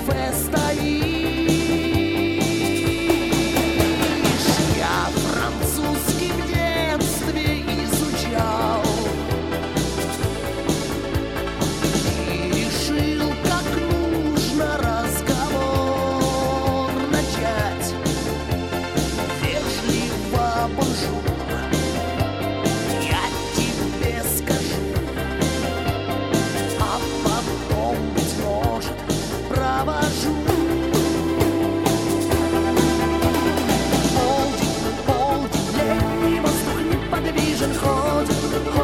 кафе стоишь. Я французский в детстве изучал и решил, как нужно разговор начать. Вежливо бонжур, я тебе скажу, а потом, быть может, провожу. Полдень, летний воздух неподвижен, ходит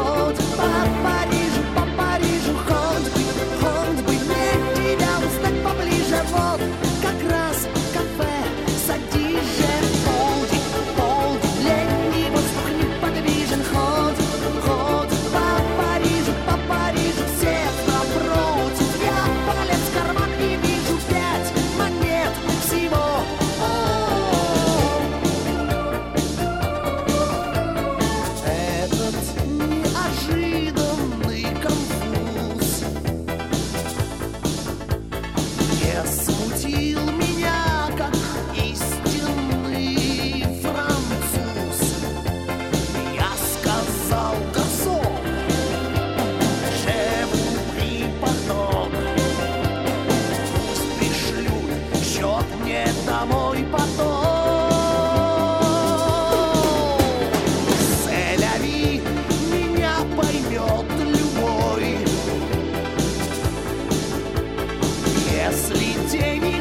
по Парижу, хоть бы мне тебя узнать поближе. Вот как раз кафе, садись же. Полдень, летний воздух неподвижен, ходит по Парижу, всех напротив. Я полез в карман и вижу 5 монет всего. Этот неожиданный конфуз не смутил меня, как истинный француз. Я сказал: гарсон, je vous prie pardon. Пусть пришлют счет мне домой потом. C'est la vie, меня поймет любой. Если денег